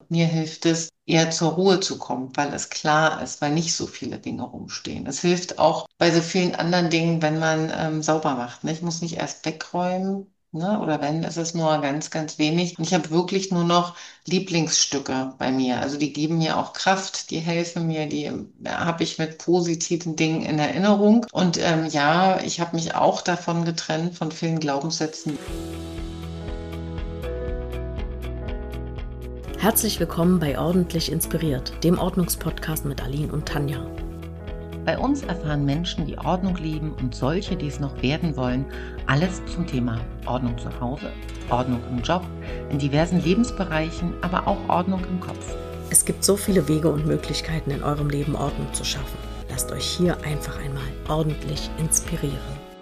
Mir hilft es, eher zur Ruhe zu kommen, weil es klar ist, weil nicht so viele Dinge rumstehen. Es hilft auch bei so vielen anderen Dingen, wenn man sauber macht. Ne? Ich muss nicht erst wegräumen, ne? Oder wenn, ist es nur ganz, ganz wenig. Und ich habe wirklich nur noch Lieblingsstücke bei mir. Also die geben mir auch Kraft, die helfen mir, die habe ich mit positiven Dingen in Erinnerung. Und ja, ich habe mich auch davon getrennt, von vielen Glaubenssätzen. Herzlich willkommen bei Ordentlich Inspiriert, dem Ordnungspodcast mit Aline und Tanja. Bei uns erfahren Menschen, die Ordnung lieben und solche, die es noch werden wollen, alles zum Thema Ordnung zu Hause, Ordnung im Job, in diversen Lebensbereichen, aber auch Ordnung im Kopf. Es gibt so viele Wege und Möglichkeiten in eurem Leben Ordnung zu schaffen. Lasst euch hier einfach einmal ordentlich inspirieren.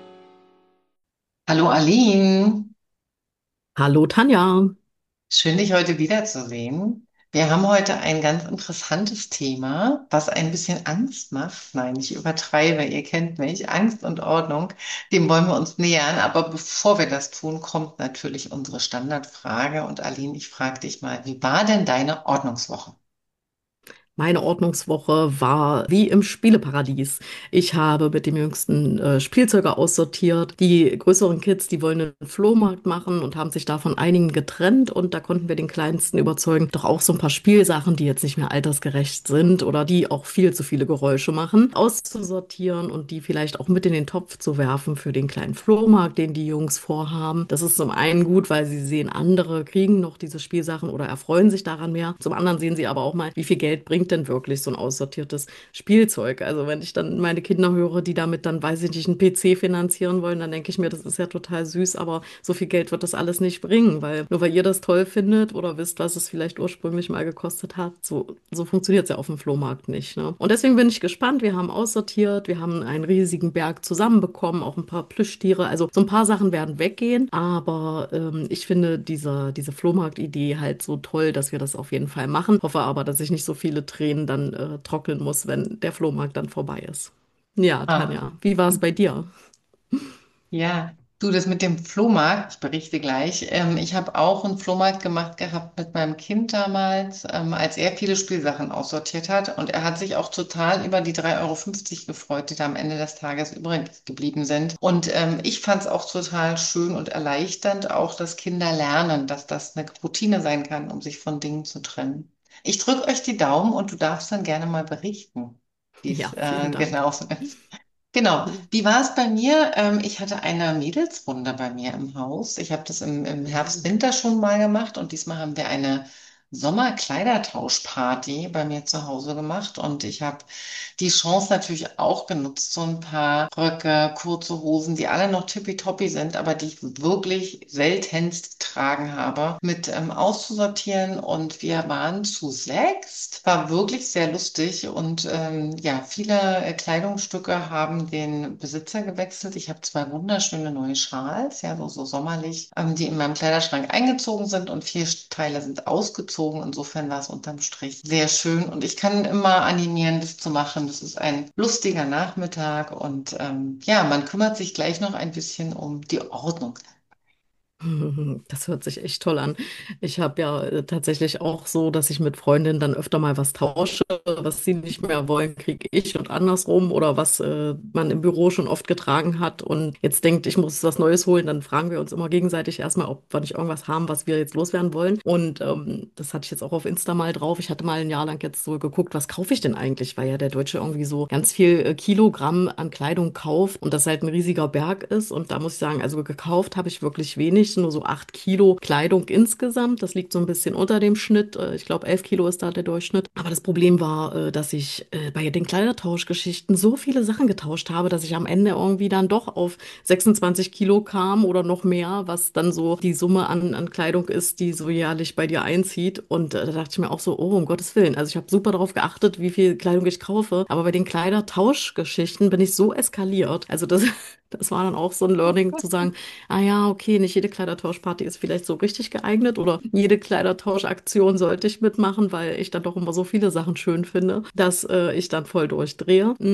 Hallo Aline, Hallo Tanja. schön dich heute wiederzusehen. Wir haben heute ein ganz interessantes Thema, was ein bisschen Angst macht. Nein, ich übertreibe, ihr kennt mich. Angst und Ordnung, dem wollen wir uns nähern. Aber bevor wir das tun, kommt natürlich unsere Standardfrage. Und Aline, ich frage dich mal, wie war denn deine Ordnungswoche? Meine Ordnungswoche war wie im Spieleparadies. Ich habe mit dem Jüngsten Spielzeuge aussortiert. Die größeren Kids, die wollen einen Flohmarkt machen und haben sich da von einigen getrennt. Und da konnten wir den Kleinsten überzeugen, doch auch so ein paar Spielsachen, die jetzt nicht mehr altersgerecht sind oder die auch viel zu viele Geräusche machen, auszusortieren und die vielleicht auch mit in den Topf zu werfen für den kleinen Flohmarkt, den die Jungs vorhaben. Das ist zum einen gut, weil sie sehen, andere kriegen noch diese Spielsachen oder erfreuen sich daran mehr. Zum anderen sehen sie aber auch mal, wie viel Geld bringt denn wirklich so ein aussortiertes Spielzeug. Also wenn ich dann meine Kinder höre, die damit dann, weiß ich nicht, einen PC finanzieren wollen, dann denke ich mir, das ist ja total süß, aber so viel Geld wird das alles nicht bringen, weil nur weil ihr das toll findet oder wisst, was es vielleicht ursprünglich mal gekostet hat, so funktioniert es ja auf dem Flohmarkt nicht, ne? Und deswegen bin ich gespannt. Wir haben aussortiert, wir haben einen riesigen Berg zusammenbekommen, auch ein paar Plüschtiere. Also so ein paar Sachen werden weggehen, aber ich finde diese Flohmarkt-Idee halt so toll, dass wir das auf jeden Fall machen. Hoffe aber, dass ich nicht so viele Tränen dann trocknen muss, wenn der Flohmarkt dann vorbei ist. Ja, Ah. Tanja, wie war es bei dir? Ja, du, das mit dem Flohmarkt, ich berichte gleich. Ich habe auch einen Flohmarkt gemacht gehabt mit meinem Kind damals, als er viele Spielsachen aussortiert hat. Und er hat sich auch total über die 3,50 € gefreut, die da am Ende des Tages übrig geblieben sind. Und ich fand es auch total schön und erleichternd, auch dass Kinder lernen, dass das eine Routine sein kann, um sich von Dingen zu trennen. Ich drücke euch die Daumen und du darfst dann gerne mal berichten, wie es Ja, vielen Dank. genau so ist. Genau. Wie war es bei mir? Ich hatte eine Mädelsrunde bei mir im Haus. Ich habe das im Herbst, Winter schon mal gemacht und diesmal haben wir eine Sommerkleidertauschparty bei mir zu Hause gemacht und ich habe die Chance natürlich auch genutzt, so ein paar Röcke, kurze Hosen, die alle noch tippitoppi sind, aber die ich wirklich seltenst getragen habe, mit auszusortieren und wir waren zu sechst. War wirklich sehr lustig und ja, viele Kleidungsstücke haben den Besitzer gewechselt. Ich habe zwei wunderschöne neue Schals, ja, so sommerlich, die in meinem Kleiderschrank eingezogen sind und vier Teile sind ausgezogen. Insofern war es unterm Strich sehr schön und ich kann immer animieren, das zu machen. Das ist ein lustiger Nachmittag und ja, man kümmert sich gleich noch ein bisschen um die Ordnung. Das hört sich echt toll an. Ich habe ja tatsächlich auch so, dass ich mit Freundinnen dann öfter mal was tausche, was sie nicht mehr wollen, kriege ich und andersrum oder was man im Büro schon oft getragen hat und jetzt denkt, ich muss was Neues holen, dann fragen wir uns immer gegenseitig erstmal, ob wir nicht irgendwas haben, was wir jetzt loswerden wollen. Und das hatte ich jetzt auch auf Insta mal drauf. Ich hatte mal ein Jahr lang jetzt so geguckt, was kaufe ich denn eigentlich, weil ja der Deutsche irgendwie so ganz viel Kilogramm an Kleidung kauft und das halt ein riesiger Berg ist. Und da muss ich sagen, also gekauft habe ich wirklich wenig, nur so 8 Kilo Kleidung insgesamt. Das liegt so ein bisschen unter dem Schnitt. Ich glaube, 11 Kilo ist da der Durchschnitt. Aber das Problem war, dass ich bei den Kleidertauschgeschichten so viele Sachen getauscht habe, dass ich am Ende irgendwie dann doch auf 26 Kilo kam oder noch mehr, was dann so die Summe an Kleidung ist, die so jährlich bei dir einzieht. Und da dachte ich mir auch so, oh, um Gottes Willen. Also ich habe super darauf geachtet, wie viel Kleidung ich kaufe. Aber bei den Kleidertauschgeschichten bin ich so eskaliert. Also das, das war dann auch so ein Learning zu sagen, ah ja, okay, nicht jede Kleidertauschparty ist vielleicht so richtig geeignet oder jede Kleidertauschaktion sollte ich mitmachen, weil ich dann doch immer so viele Sachen schön finde, dass ich dann voll durchdrehe.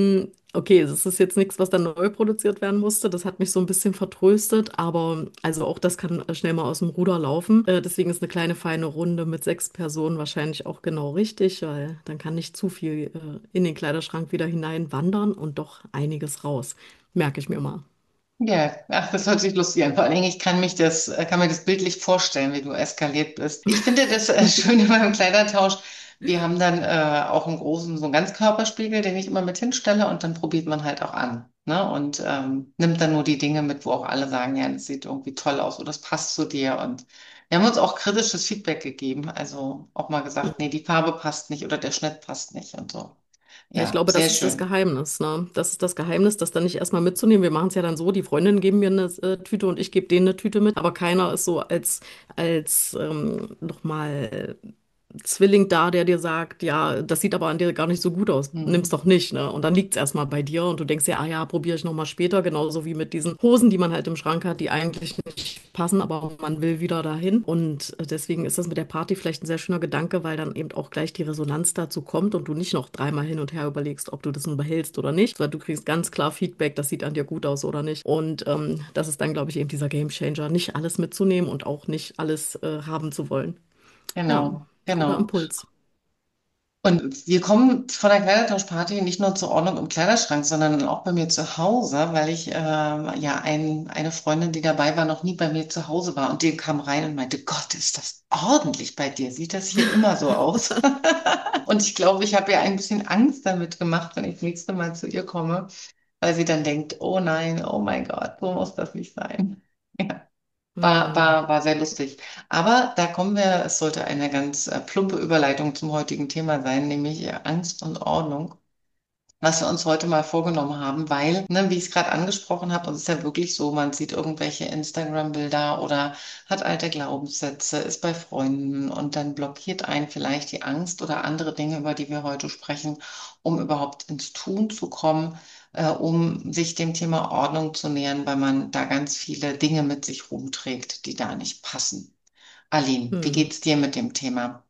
Okay, das ist jetzt nichts, was dann neu produziert werden musste. Das hat mich so ein bisschen vertröstet, aber also auch das kann schnell mal aus dem Ruder laufen. Deswegen ist eine kleine feine Runde mit 6 Personen wahrscheinlich auch genau richtig, weil dann kann nicht zu viel in den Kleiderschrank wieder hineinwandern und doch einiges raus. Merke ich mir mal. Ja, ach, das hört sich lustig an. Vor allen Dingen, ich kann mir das bildlich vorstellen, wie du eskaliert bist. Ich finde das Schöne beim Kleidertausch. Wir haben dann auch einen großen, so einen Ganzkörperspiegel, den ich immer mit hinstelle und dann probiert man halt auch an. Ne? Und nimmt dann nur die Dinge mit, wo auch alle sagen, ja, das sieht irgendwie toll aus oder das passt zu dir. Und wir haben uns auch kritisches Feedback gegeben. Also auch mal gesagt, nee, die Farbe passt nicht oder der Schnitt passt nicht und so. Ja, ich Ja, glaube, sehr das ist das schön. Geheimnis, ne? Das ist das Geheimnis, das dann nicht erstmal mitzunehmen. Wir machen es ja dann so, die Freundinnen geben mir eine Tüte und ich gebe denen eine Tüte mit, aber keiner ist so als nochmal Zwilling da, der dir sagt, ja, das sieht aber an dir gar nicht so gut aus. Nimm's Hm. doch nicht, ne? Und dann liegt's erstmal bei dir und du denkst ja, ah ja, probiere ich nochmal später, genauso wie mit diesen Hosen, die man halt im Schrank hat, die eigentlich nicht passen, aber man will wieder dahin. Und deswegen ist das mit der Party vielleicht ein sehr schöner Gedanke, weil dann eben auch gleich die Resonanz dazu kommt und du nicht noch dreimal hin und her überlegst, ob du das nun behältst oder nicht, sondern du kriegst ganz klar Feedback, das sieht an dir gut aus oder nicht. Und das ist dann, glaube ich, eben dieser Gamechanger, nicht alles mitzunehmen und auch nicht alles haben zu wollen. Ja, Genau, guter genau. Impuls. Und wir kommen von der Kleidertauschparty nicht nur zur Ordnung im Kleiderschrank, sondern auch bei mir zu Hause, weil ich ja eine Freundin, die dabei war, noch nie bei mir zu Hause war. Und die kam rein und meinte, Gott, ist das ordentlich bei dir? Sieht das hier immer so aus? Und ich glaube, ich habe ihr ein bisschen Angst damit gemacht, wenn ich das nächste Mal zu ihr komme, weil sie dann denkt, oh nein, oh mein Gott, so muss das nicht sein. Ja. Hm. War sehr lustig. Aber da kommen wir, es sollte eine ganz plumpe Überleitung zum heutigen Thema sein, nämlich Angst und Ordnung, was wir uns heute mal vorgenommen haben, weil, ne, wie ich es gerade angesprochen habe, und es ist ja wirklich so, man sieht irgendwelche Instagram-Bilder oder hat alte Glaubenssätze, ist bei Freunden und dann blockiert einen vielleicht die Angst oder andere Dinge, über die wir heute sprechen, um überhaupt ins Tun zu kommen, um sich dem Thema Ordnung zu nähern, weil man da ganz viele Dinge mit sich rumträgt, die da nicht passen. Aline, wie Hm. geht's dir mit dem Thema?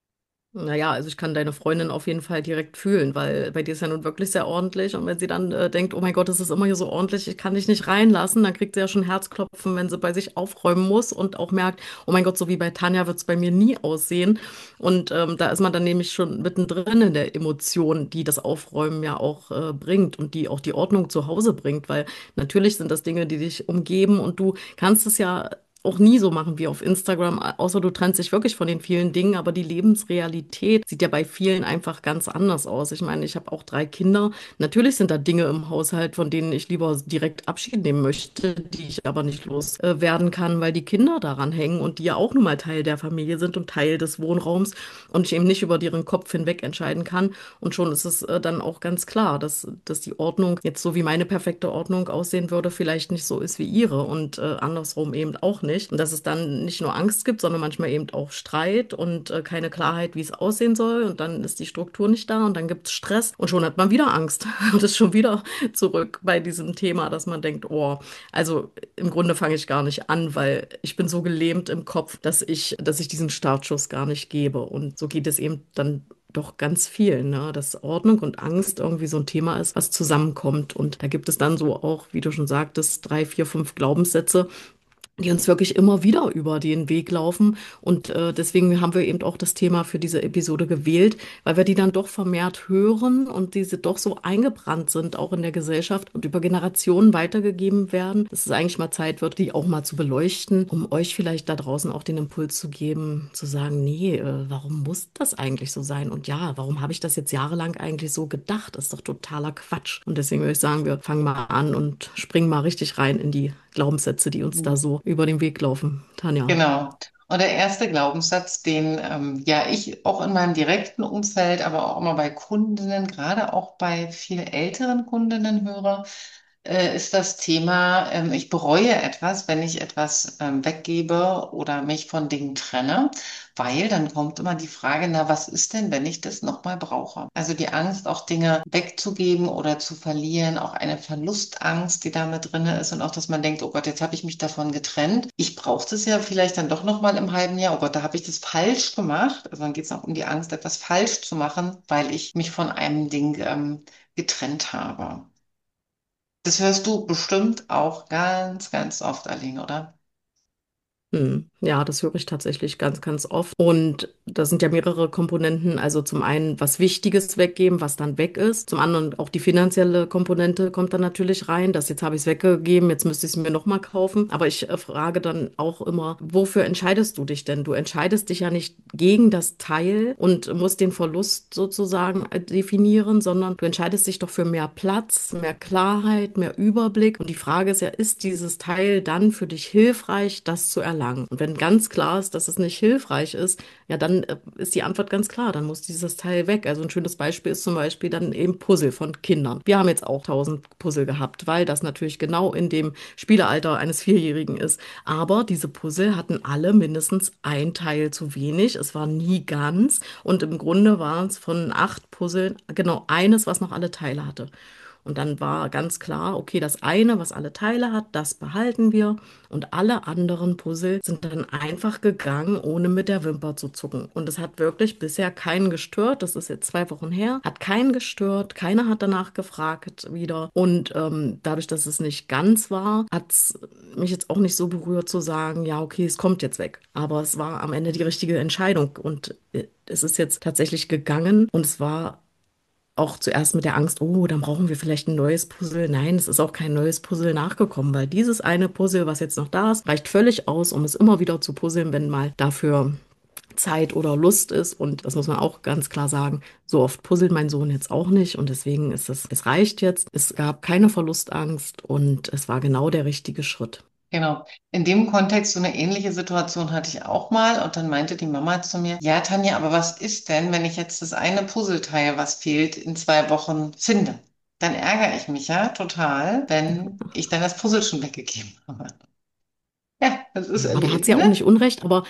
Naja, also ich kann deine Freundin auf jeden Fall direkt fühlen, weil bei dir ist ja nun wirklich sehr ordentlich. Und wenn sie dann denkt, oh mein Gott, es ist immer hier so ordentlich, ich kann dich nicht reinlassen, dann kriegt sie ja schon Herzklopfen, wenn sie bei sich aufräumen muss und auch merkt, oh mein Gott, so wie bei Tanja wird es bei mir nie aussehen. Und da ist man dann nämlich schon mittendrin in der Emotion, die das Aufräumen ja auch bringt und die auch die Ordnung zu Hause bringt, weil natürlich sind das Dinge, die dich umgeben und du kannst es ja auch nie so machen wie auf Instagram, außer du trennst dich wirklich von den vielen Dingen, aber die Lebensrealität sieht ja bei vielen einfach ganz anders aus. Ich meine, ich habe auch 3 Kinder. Natürlich sind da Dinge im Haushalt, von denen ich lieber direkt Abschied nehmen möchte, die ich aber nicht loswerden kann, weil die Kinder daran hängen und die ja auch nun mal Teil der Familie sind und Teil des Wohnraums und ich eben nicht über deren Kopf hinweg entscheiden kann. Und schon ist es dann auch ganz klar, dass die Ordnung jetzt so wie meine perfekte Ordnung aussehen würde, vielleicht nicht so ist wie ihre und andersrum eben auch nicht. Und dass es dann nicht nur Angst gibt, sondern manchmal eben auch Streit und keine Klarheit, wie es aussehen soll. Und dann ist die Struktur nicht da und dann gibt es Stress und schon hat man wieder Angst und ist schon wieder zurück bei diesem Thema, dass man denkt, oh, also im Grunde fange ich gar nicht an, weil ich bin so gelähmt im Kopf, dass ich diesen Startschuss gar nicht gebe. Und so geht es eben dann doch ganz viel, ne? Dass Ordnung und Angst irgendwie so ein Thema ist, was zusammenkommt. Und da gibt es dann so auch, wie du schon sagtest, 3, 4, 5 Glaubenssätze, die uns wirklich immer wieder über den Weg laufen. Und deswegen haben wir eben auch das Thema für diese Episode gewählt, weil wir die dann doch vermehrt hören und diese doch so eingebrannt sind, auch in der Gesellschaft und über Generationen weitergegeben werden, dass es eigentlich mal Zeit wird, die auch mal zu beleuchten, um euch vielleicht da draußen auch den Impuls zu geben, zu sagen, nee, warum muss das eigentlich so sein? Und ja, warum habe ich das jetzt jahrelang eigentlich so gedacht? Das ist doch totaler Quatsch. Und deswegen würde ich sagen, wir fangen mal an und springen mal richtig rein in die Glaubenssätze, die uns da so über den Weg laufen. Tanja. Genau. Und der erste Glaubenssatz, den ja ich auch in meinem direkten Umfeld, aber auch immer bei Kundinnen, gerade auch bei viel älteren Kundinnen höre, ist das Thema, ich bereue etwas, wenn ich etwas weggebe oder mich von Dingen trenne, weil dann kommt immer die Frage, na, was ist denn, wenn ich das nochmal brauche? Also die Angst, auch Dinge wegzugeben oder zu verlieren, auch eine Verlustangst, die da mit drin ist und auch, dass man denkt, oh Gott, jetzt habe ich mich davon getrennt. Ich brauche das ja vielleicht dann doch nochmal im halben Jahr. Oh Gott, da habe ich das falsch gemacht. Also dann geht es auch um die Angst, etwas falsch zu machen, weil ich mich von einem Ding getrennt habe. Das hörst du bestimmt auch ganz, ganz oft, Aline, oder? Ja, das höre ich tatsächlich ganz, ganz oft. Und da sind ja mehrere Komponenten. Also zum einen was Wichtiges weggeben, was dann weg ist. Zum anderen auch die finanzielle Komponente kommt dann natürlich rein. Das jetzt habe ich es weggegeben, jetzt müsste ich es mir nochmal kaufen. Aber ich frage dann auch immer, wofür entscheidest du dich denn? Du entscheidest dich ja nicht gegen das Teil und musst den Verlust sozusagen definieren, sondern du entscheidest dich doch für mehr Platz, mehr Klarheit, mehr Überblick. Und die Frage ist ja, ist dieses Teil dann für dich hilfreich, das zu erlangen? Und wenn ganz klar ist, dass es nicht hilfreich ist, ja, dann ist die Antwort ganz klar, dann muss dieses Teil weg. Also ein schönes Beispiel ist zum Beispiel dann eben Puzzle von Kindern. Wir haben jetzt auch 1000 Puzzle gehabt, weil das natürlich genau in dem Spielealter eines Vierjährigen ist. Aber diese Puzzle hatten alle mindestens ein Teil zu wenig. Es war nie ganz. Und im Grunde waren es von 8 Puzzlen genau eines, was noch alle Teile hatte. Und dann war ganz klar, okay, das eine, was alle Teile hat, das behalten wir. Und alle anderen Puzzle sind dann einfach gegangen, ohne mit der Wimper zu zucken. Und es hat wirklich bisher keinen gestört. Das ist jetzt 2 Wochen her. Hat keinen gestört. Keiner hat danach gefragt wieder. Und dadurch, dass es nicht ganz war, hat es mich jetzt auch nicht so berührt zu sagen, ja, okay, es kommt jetzt weg. Aber es war am Ende die richtige Entscheidung. Und es ist jetzt tatsächlich gegangen. Und es war auch zuerst mit der Angst, oh, dann brauchen wir vielleicht ein neues Puzzle. Nein, es ist auch kein neues Puzzle nachgekommen, weil dieses eine Puzzle, was jetzt noch da ist, reicht völlig aus, um es immer wieder zu puzzeln, wenn mal dafür Zeit oder Lust ist. Und das muss man auch ganz klar sagen, so oft puzzelt mein Sohn jetzt auch nicht. Und deswegen ist es reicht jetzt. Es gab keine Verlustangst und es war genau der richtige Schritt. Genau. In dem Kontext, so eine ähnliche Situation hatte ich auch mal und dann meinte die Mama zu mir, ja, Tanja, aber was ist denn, wenn ich jetzt das eine Puzzleteil, was fehlt, in 2 Wochen finde? Dann ärgere ich mich ja total, wenn ich dann das Puzzle schon weggegeben habe. Ja, das ist Ja, da hat erledigt, sie ja auch ne? nicht Unrecht, aber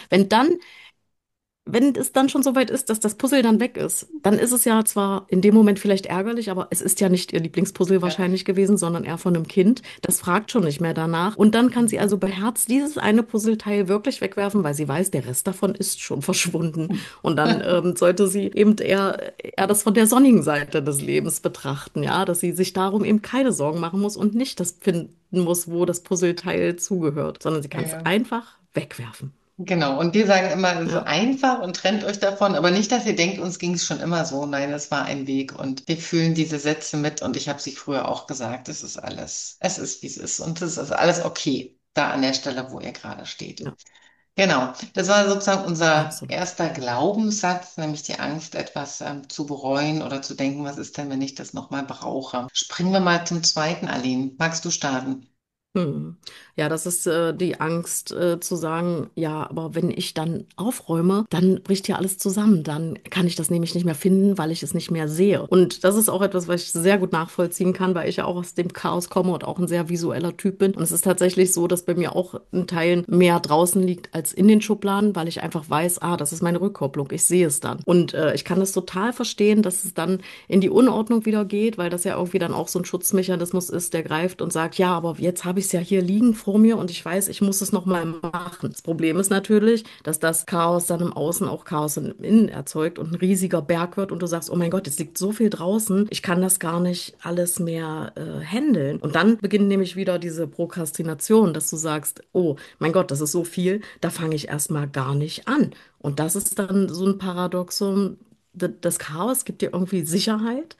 wenn es dann schon so weit ist, dass das Puzzle dann weg ist, dann ist es ja zwar in dem Moment vielleicht ärgerlich, aber es ist ja nicht ihr Lieblingspuzzle Ja, wahrscheinlich gewesen, sondern eher von einem Kind. Das fragt schon nicht mehr danach. Und dann kann sie also beherzt dieses eine Puzzleteil wirklich wegwerfen, weil sie weiß, der Rest davon ist schon verschwunden. Und dann sollte sie eben eher das von der sonnigen Seite des Lebens betrachten, ja, dass sie sich darum eben keine Sorgen machen muss und nicht das finden muss, wo das Puzzleteil zugehört, sondern sie kann es ja. einfach wegwerfen. Genau, und wir sagen immer so Ja, einfach und trennt euch davon, aber nicht, dass ihr denkt, uns ging es schon immer so. Nein, das war ein Weg und wir fühlen diese Sätze mit und ich habe sie früher auch gesagt, es ist alles, es ist, wie es ist und es ist alles okay, da an der Stelle, wo ihr gerade steht. ja, Genau, das war sozusagen unser absolut. erster Glaubenssatz, nämlich die Angst, etwas zu bereuen oder zu denken, was ist denn, wenn ich das nochmal brauche. Springen wir mal zum zweiten, Aline. Magst du starten? Hm. Ja, das ist die Angst zu sagen, ja, aber wenn ich dann aufräume, dann bricht ja alles zusammen. Dann kann ich das nämlich nicht mehr finden, weil ich es nicht mehr sehe. Und das ist auch etwas, was ich sehr gut nachvollziehen kann, weil ich ja auch aus dem Chaos komme und auch ein sehr visueller Typ bin. Und es ist tatsächlich so, dass bei mir auch in Teilen mehr draußen liegt als in den Schubladen, weil ich einfach weiß, ah, das ist meine Rückkopplung. Ich sehe es dann. Und ich kann das total verstehen, dass es dann in die Unordnung wieder geht, weil das ja irgendwie dann auch so ein Schutzmechanismus ist, der greift und sagt, ja, aber jetzt habe ich es ja hier liegen vor mir und ich weiß, ich muss es noch mal machen. Das Problem ist natürlich, dass das Chaos dann im Außen auch Chaos im Innen erzeugt und ein riesiger Berg wird und du sagst, oh mein Gott, es liegt so viel draußen, ich kann das gar nicht alles mehr handeln. Und dann beginnt nämlich wieder diese Prokrastination, dass du sagst, oh mein Gott, das ist so viel, da fange ich erstmal gar nicht an. Und das ist dann so ein Paradoxon. Das Chaos gibt dir irgendwie Sicherheit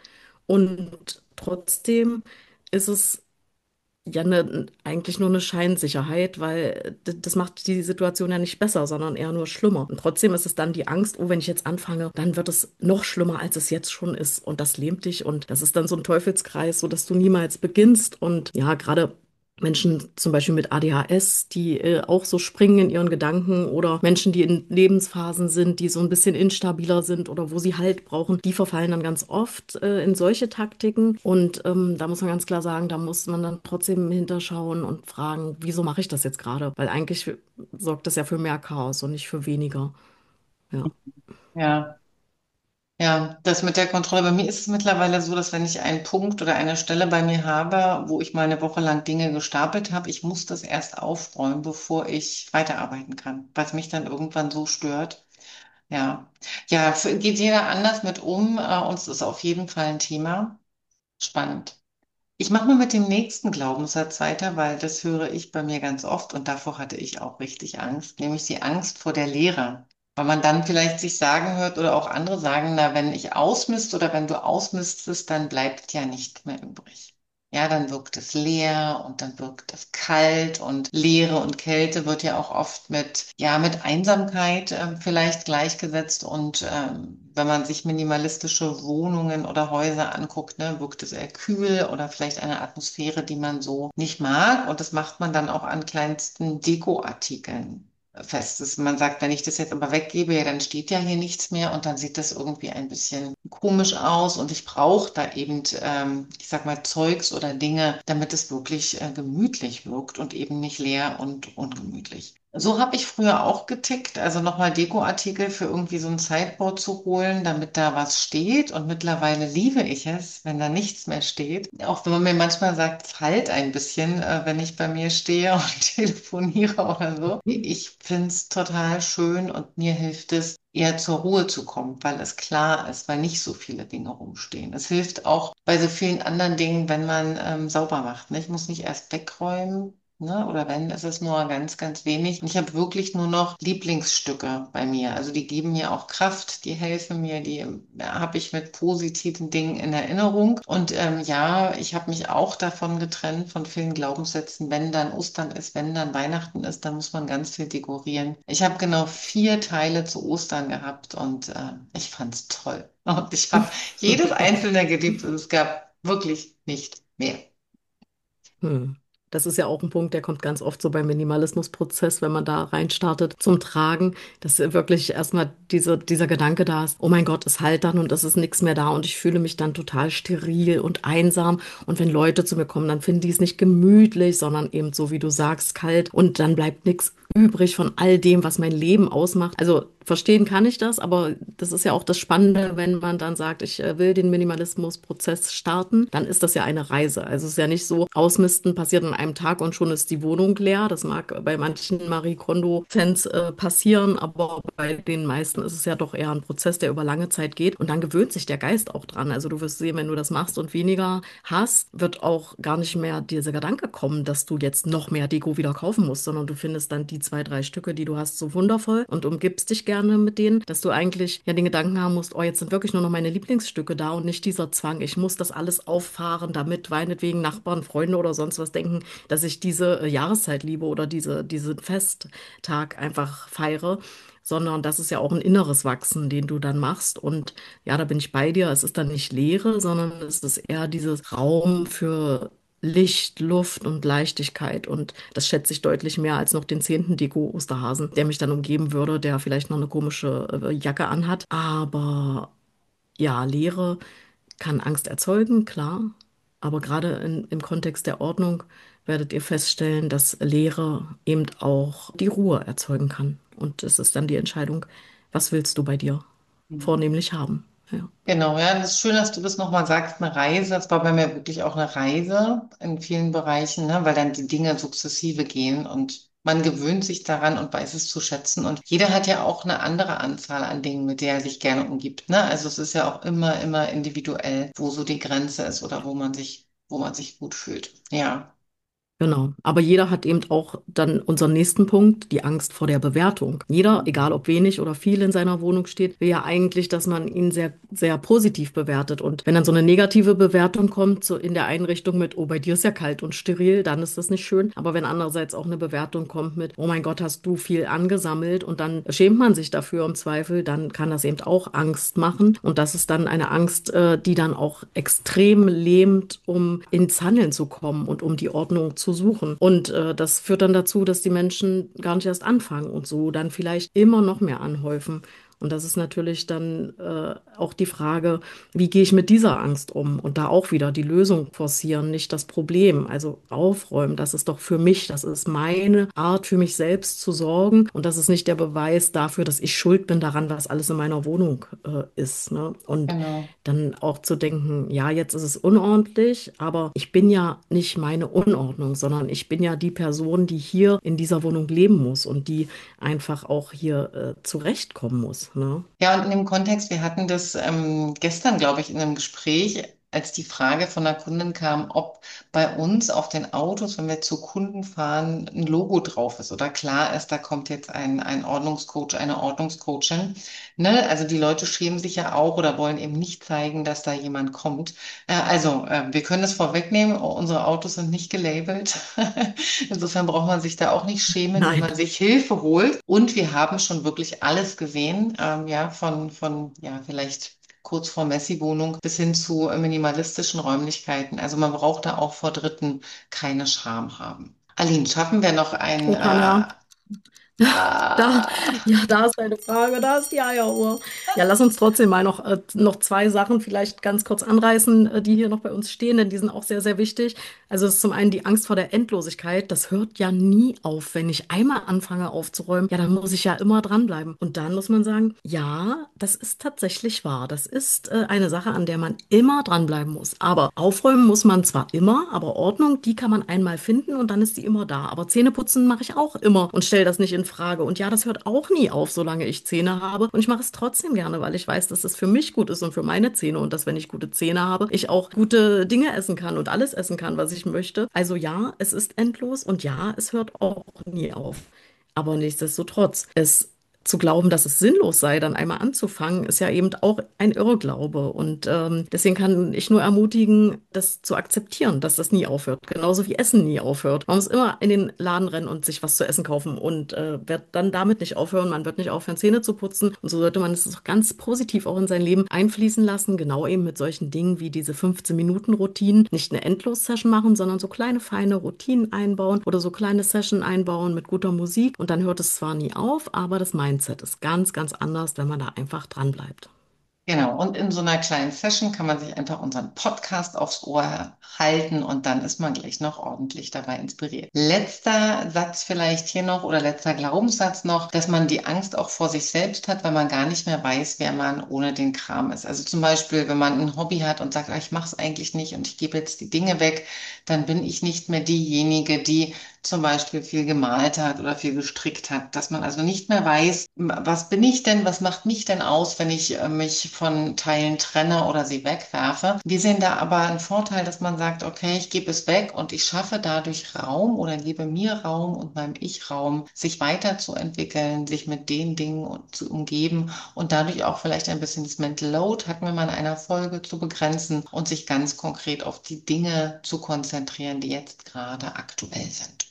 und trotzdem ist es ja eigentlich nur eine Scheinsicherheit, weil das macht die Situation ja nicht besser, sondern eher nur schlimmer. Und trotzdem ist es dann die Angst, oh, wenn ich jetzt anfange, dann wird es noch schlimmer, als es jetzt schon ist. Und das lähmt dich und das ist dann so ein Teufelskreis, so dass du niemals beginnst. Und ja, gerade Menschen zum Beispiel mit ADHS, die auch so springen in ihren Gedanken oder Menschen, die in Lebensphasen sind, die so ein bisschen instabiler sind oder wo sie Halt brauchen, die verfallen dann ganz oft in solche Taktiken. Und da muss man ganz klar sagen, da muss man dann trotzdem hinterschauen und fragen, wieso mache ich das jetzt gerade? Weil eigentlich sorgt das ja für mehr Chaos und nicht für weniger. Ja. Ja. Ja, das mit der Kontrolle. Bei mir ist es mittlerweile so, dass wenn ich einen Punkt oder eine Stelle bei mir habe, wo ich mal eine Woche lang Dinge gestapelt habe, ich muss das erst aufräumen, bevor ich weiterarbeiten kann, was mich dann irgendwann so stört. Ja, ja, geht jeder anders mit um. Uns ist auf jeden Fall ein Thema. Spannend. Ich mache mal mit dem nächsten Glaubenssatz weiter, weil das höre ich bei mir ganz oft und davor hatte ich auch richtig Angst, nämlich die Angst vor der Leere. Weil man dann vielleicht sich sagen hört oder auch andere sagen, na, wenn ich ausmiste oder wenn du ausmistest, dann bleibt ja nicht mehr übrig. Ja, dann wirkt es leer und dann wirkt es kalt und Leere und Kälte wird ja auch oft mit, ja, mit Einsamkeit vielleicht gleichgesetzt und wenn man sich minimalistische Wohnungen oder Häuser anguckt, ne, wirkt es eher kühl oder vielleicht eine Atmosphäre, die man so nicht mag und das macht man dann auch an kleinsten Dekoartikeln fest ist. Man sagt, wenn ich das jetzt aber weggebe, ja, dann steht ja hier nichts mehr und dann sieht das irgendwie ein bisschen komisch aus und ich brauche da eben, ich sag mal, Zeugs oder Dinge, damit es wirklich gemütlich wirkt und eben nicht leer und ungemütlich. So habe ich früher auch getickt, also nochmal Dekoartikel für irgendwie so ein Sideboard zu holen, damit da was steht. Und mittlerweile liebe ich es, wenn da nichts mehr steht. Auch wenn man mir manchmal sagt, es halt ein bisschen, wenn ich bei mir stehe und telefoniere oder so. Ich finde es total schön und mir hilft es, eher zur Ruhe zu kommen, weil es klar ist, weil nicht so viele Dinge rumstehen. Es hilft auch bei so vielen anderen Dingen, wenn man sauber macht. Ne? Ich muss nicht erst wegräumen. Ne? Oder wenn, ist es nur ganz, ganz wenig. Und ich habe wirklich nur noch Lieblingsstücke bei mir. Also die geben mir auch Kraft, die helfen mir, die habe ich mit positiven Dingen in Erinnerung. Und ja, ich habe mich auch davon getrennt, von vielen Glaubenssätzen. Wenn dann Ostern ist, wenn dann Weihnachten ist, dann muss man ganz viel dekorieren. Ich habe genau 4 Teile zu Ostern gehabt und ich fand's toll. Und ich habe jedes einzelne geliebt und es gab wirklich nicht mehr. Hm. Das ist ja auch ein Punkt, der kommt ganz oft so beim Minimalismusprozess, wenn man da reinstartet, zum Tragen, dass wirklich erstmal dieser Gedanke da ist, oh mein Gott, es halt dann und es ist nichts mehr da und ich fühle mich dann total steril und einsam. Und wenn Leute zu mir kommen, dann finden die es nicht gemütlich, sondern eben so, wie du sagst, kalt und dann bleibt nichts übrig von all dem, was mein Leben ausmacht. Also verstehen kann ich das, aber das ist ja auch das Spannende, wenn man dann sagt, ich will den Minimalismusprozess starten, dann ist das ja eine Reise. Also es ist ja nicht so, ausmisten passiert an einem Tag und schon ist die Wohnung leer. Das mag bei manchen Marie Kondo-Fans passieren, aber bei den meisten ist es ja doch eher ein Prozess, der über lange Zeit geht und dann gewöhnt sich der Geist auch dran. Also du wirst sehen, wenn du das machst und weniger hast, wird auch gar nicht mehr dieser Gedanke kommen, dass du jetzt noch mehr Deko wieder kaufen musst, sondern du findest dann die 2, 3 Stücke, die du hast, so wundervoll und umgibst dich gerne mit denen, dass du eigentlich ja den Gedanken haben musst, oh, jetzt sind wirklich nur noch meine Lieblingsstücke da und nicht dieser Zwang, ich muss das alles auffahren, damit meinetwegen Nachbarn, Freunde oder sonst was denken, dass ich diese Jahreszeit liebe oder diesen Festtag einfach feiere. Sondern das ist ja auch ein inneres Wachsen, den du dann machst. Und ja, da bin ich bei dir. Es ist dann nicht Leere, sondern es ist eher dieses Raum für Licht, Luft und Leichtigkeit. Und das schätze ich deutlich mehr als noch den 10. Deko-Osterhasen, der mich dann umgeben würde, der vielleicht noch eine komische Jacke anhat. Aber ja, Leere kann Angst erzeugen, klar. Aber gerade im Kontext der Ordnung werdet ihr feststellen, dass Leere eben auch die Ruhe erzeugen kann. Und es ist dann die Entscheidung, was willst du bei dir vornehmlich haben? Ja. Genau, ja, das ist schön, dass du das nochmal sagst, eine Reise. Das war bei mir wirklich auch eine Reise in vielen Bereichen, ne, weil dann die Dinge sukzessive gehen und man gewöhnt sich daran und weiß es zu schätzen. Und jeder hat ja auch eine andere Anzahl an Dingen, mit der er sich gerne umgibt, ne? Also es ist ja auch immer, immer individuell, wo so die Grenze ist oder wo man sich gut fühlt. Ja. Genau. Aber jeder hat eben auch dann unseren nächsten Punkt, die Angst vor der Bewertung. Jeder, egal ob wenig oder viel in seiner Wohnung steht, will ja eigentlich, dass man ihn sehr, sehr positiv bewertet. Und wenn dann so eine negative Bewertung kommt, so in der Einrichtung mit, oh, bei dir ist ja kalt und steril, dann ist das nicht schön. Aber wenn andererseits auch eine Bewertung kommt mit, oh mein Gott, hast du viel angesammelt und dann schämt man sich dafür im Zweifel, dann kann das eben auch Angst machen. Und das ist dann eine Angst, die dann auch extrem lähmt, um ins Handeln zu kommen und um die Ordnung zu suchen. Und das führt dann dazu, dass die Menschen gar nicht erst anfangen und so dann vielleicht immer noch mehr anhäufen. Und das ist natürlich dann auch die Frage, wie gehe ich mit dieser Angst um? Und da auch wieder die Lösung forcieren, nicht das Problem. Also aufräumen, das ist doch für mich, das ist meine Art, für mich selbst zu sorgen. Und das ist nicht der Beweis dafür, dass ich schuld bin daran, was alles in meiner Wohnung ist. Ne? Und Genau. dann auch zu denken, ja, jetzt ist es unordentlich, aber ich bin ja nicht meine Unordnung, sondern ich bin ja die Person, die hier in dieser Wohnung leben muss und die einfach auch hier zurechtkommen muss. Ne? Ja, und in dem Kontext, wir hatten das gestern, glaube ich, in einem Gespräch. als die Frage von einer Kundin kam, ob bei uns auf den Autos, wenn wir zu Kunden fahren, ein Logo drauf ist oder klar ist, da kommt jetzt ein Ordnungscoach, eine Ordnungscoachin. Ne? Also die Leute schämen sich ja auch oder wollen eben nicht zeigen, dass da jemand kommt. Wir können es vorwegnehmen, unsere Autos sind nicht gelabelt. Insofern braucht man sich da auch nicht schämen, wenn Nein. man sich Hilfe holt. Und wir haben schon wirklich alles gesehen, ja, ja, vielleicht kurz vor Messi-Wohnung bis hin zu minimalistischen Räumlichkeiten. Also man braucht da auch vor Dritten keine Scham haben. Aline, schaffen wir noch ein Oh, Tanja. Da, äh, ja, da ist eine Frage, da ist die Eieruhr. Ja, lass uns trotzdem mal noch zwei Sachen vielleicht ganz kurz anreißen, die hier noch bei uns stehen, denn die sind auch sehr, sehr wichtig. Also das ist zum einen die Angst vor der Endlosigkeit. Das hört ja nie auf. Wenn ich einmal anfange aufzuräumen, ja, dann muss ich ja immer dranbleiben. Und dann muss man sagen, ja, das ist tatsächlich wahr. Das ist eine Sache, an der man immer dranbleiben muss. Aber aufräumen muss man zwar immer, aber Ordnung, die kann man einmal finden und dann ist die immer da. Aber Zähneputzen mache ich auch immer und stelle das nicht in Frage. Und ja, das hört auch nie auf, solange ich Zähne habe. Und ich mache es trotzdem gerne, weil ich weiß, dass es für mich gut ist und für meine Zähne und dass, wenn ich gute Zähne habe, ich auch gute Dinge essen kann und alles essen kann, was ich möchte. Also ja, es ist endlos und ja, es hört auch nie auf. Aber nichtsdestotrotz, es zu glauben, dass es sinnlos sei, dann einmal anzufangen, ist ja eben auch ein Irrglaube. Und deswegen kann ich nur ermutigen, das zu akzeptieren, dass das nie aufhört. Genauso wie Essen nie aufhört. Man muss immer in den Laden rennen und sich was zu essen kaufen und wird dann damit nicht aufhören. Man wird nicht aufhören, Zähne zu putzen. Und so sollte man es auch ganz positiv auch in sein Leben einfließen lassen. Genau eben mit solchen Dingen wie diese 15-Minuten-Routinen. Nicht eine Endlos-Session machen, sondern so kleine, feine Routinen einbauen oder so kleine Session einbauen mit guter Musik. Und dann hört es zwar nie auf, aber das Mindset ist ganz, ganz anders, wenn man da einfach dran bleibt. Genau, und in so einer kleinen Session kann man sich einfach unseren Podcast aufs Ohr halten und dann ist man gleich noch ordentlich dabei inspiriert. Letzter Satz vielleicht hier noch oder letzter Glaubenssatz noch, dass man die Angst auch vor sich selbst hat, weil man gar nicht mehr weiß, wer man ohne den Kram ist. Also zum Beispiel, wenn man ein Hobby hat und sagt, ich mache es eigentlich nicht und ich gebe jetzt die Dinge weg, dann bin ich nicht mehr diejenige, die zum Beispiel viel gemalt hat oder viel gestrickt hat, dass man also nicht mehr weiß, was bin ich denn, was macht mich denn aus, wenn ich mich von Teilen trenne oder sie wegwerfe. Wir sehen da aber einen Vorteil, dass man sagt, okay, ich gebe es weg und ich schaffe dadurch Raum oder gebe mir Raum und meinem Ich Raum, sich weiterzuentwickeln, sich mit den Dingen zu umgeben und dadurch auch vielleicht ein bisschen das Mental Load, hatten wir mal in einer Folge, zu begrenzen und sich ganz konkret auf die Dinge zu konzentrieren, die jetzt gerade aktuell sind.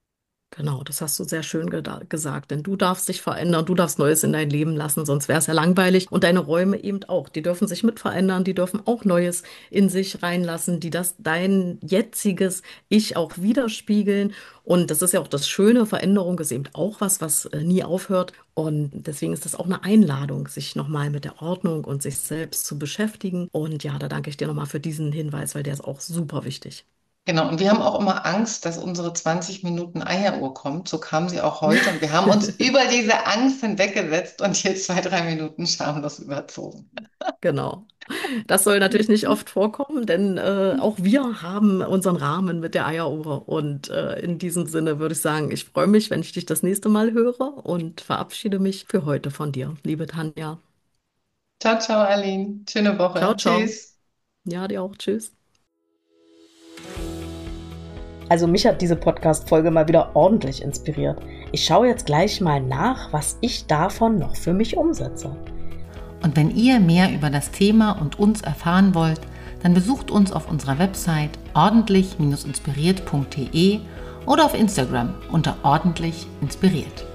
Genau, das hast du sehr schön gesagt, denn du darfst dich verändern, du darfst Neues in dein Leben lassen, sonst wäre es ja langweilig. Und deine Räume eben auch, die dürfen sich mit verändern, die dürfen auch Neues in sich reinlassen, die das dein jetziges Ich auch widerspiegeln. Und das ist ja auch das Schöne, Veränderung ist eben auch was nie aufhört. Und deswegen ist das auch eine Einladung, sich nochmal mit der Ordnung und sich selbst zu beschäftigen. Und ja, da danke ich dir nochmal für diesen Hinweis, weil der ist auch super wichtig. Genau, und wir haben auch immer Angst, dass unsere 20 Minuten Eieruhr kommt. So kam sie auch heute und wir haben uns über diese Angst hinweggesetzt und jetzt 2, 3 Minuten schamlos überzogen. Genau. Das soll natürlich nicht oft vorkommen, denn auch wir haben unseren Rahmen mit der Eieruhr. Und in diesem Sinne würde ich sagen, ich freue mich, wenn ich dich das nächste Mal höre und verabschiede mich für heute von dir, liebe Tanja. Ciao, ciao, Aline. Schöne Ciao, Woche. ciao. Tschüss. Ja, dir auch. Tschüss. Also mich hat diese Podcast-Folge mal wieder ordentlich inspiriert. Ich schaue jetzt gleich mal nach, was ich davon noch für mich umsetze. Und wenn ihr mehr über das Thema und uns erfahren wollt, dann besucht uns auf unserer Website ordentlich-inspiriert.de oder auf Instagram unter ordentlich inspiriert.